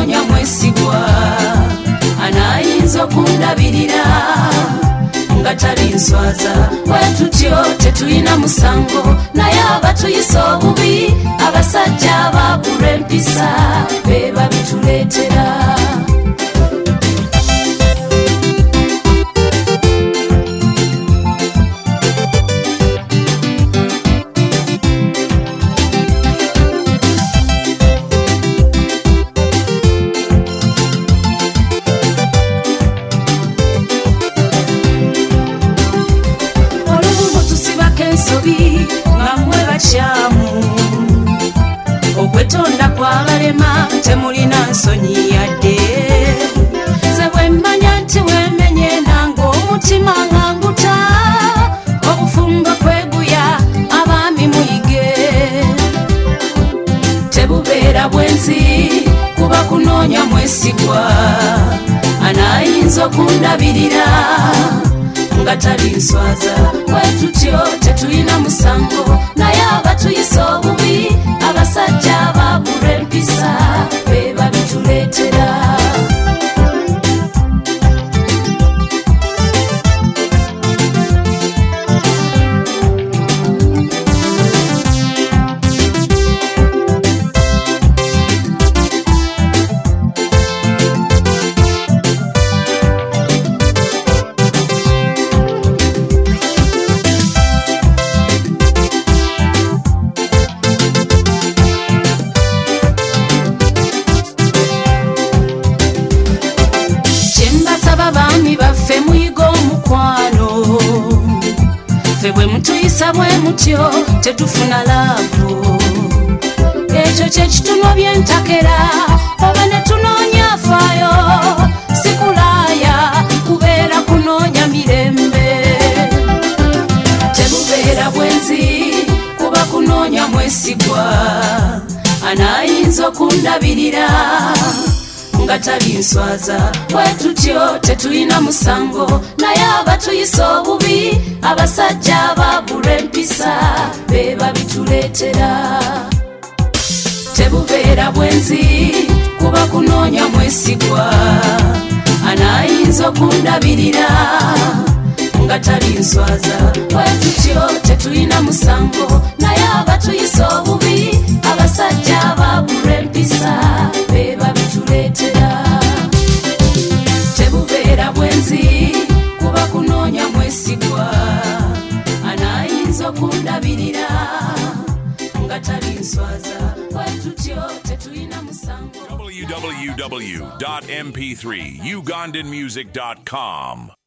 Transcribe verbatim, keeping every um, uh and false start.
kunonya mwesigwa anayinza okundabirira nga tali nswaza bwetutyo tetulina musango naye abatuyisa obubi abasajja ababula empisa be babituleetera. Okwetonda kwabalema temulina nsonyi yadde ze bwemmanya nti wemenye nange omutima nganguta obufumbo kweguya abaami muyige tebubeera bwenzi kuba kunoonya mwesigwa anayinza okundabirira nga tali nswaza bwetutyo tetulina musango naye abatuyisa obubi abasajja ababula empisa be babituleetera. Abaami baffe muyiga omukwano ffe bwe mutuyisa bwe mutyo tetufuna laavu ekyo kye kituno byentakera oba ne tunoonya afaayo sikulaaya kubeera kunoonya mirembe tebubeera bwenzi kuba kunoonya mwesigwa anayinza okundabirira nga tali nswaza bwetutyo tetulina musango naye abatuyisa obubi abasajja ababula empisa be babituleetera. Tebubeera bwenzi kuba kunoonya mwesigwa anayinza okundabirira nga tali nswaza bwetutyo tetulina musango naye abatuyisa obubi abasajja ababula empisa be babituleetera. Tebubeera bwenzi kuba kunoonya mwesigwa anayinza okundabirira nga tali nswaza bwetutyo tetulina musango. w w w dot m p three ugandan music dot com